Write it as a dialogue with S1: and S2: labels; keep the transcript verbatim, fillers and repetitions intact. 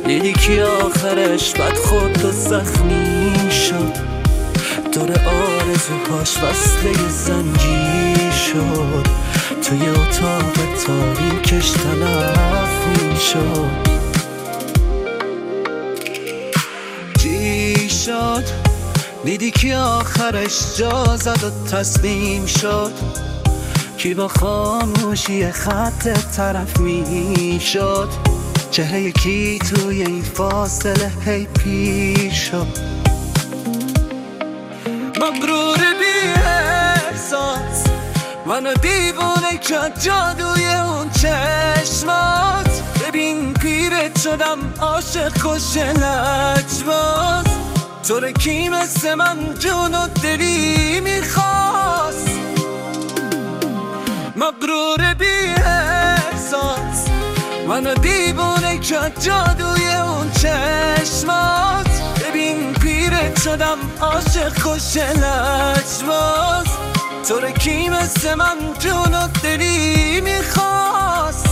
S1: دیدی که آخرش بد خود و زخمی شد، دور آرزوهاش وصله زنجیر شد، توی اتاق تاریکش تلف می شد. چی شد؟ دیدی که آخرش جا زد و تسلیم شد، کی با خاموشی خط طرف می شد، چهره یکی توی این فاصله هی پیر شد. مغرور بی احساس منو دیوونه کرد جادوی اون چشمات، ببین پیرت شدم عاشق کش لجباز، طور کی مثل من جون و دلی میخواست. مغرور بی احساس منو دیوونه کرد جادوی اون چشمات، ببین پیرت شدم عاشق کش لجباز، طور کی مثل من جون و دلی میخواست.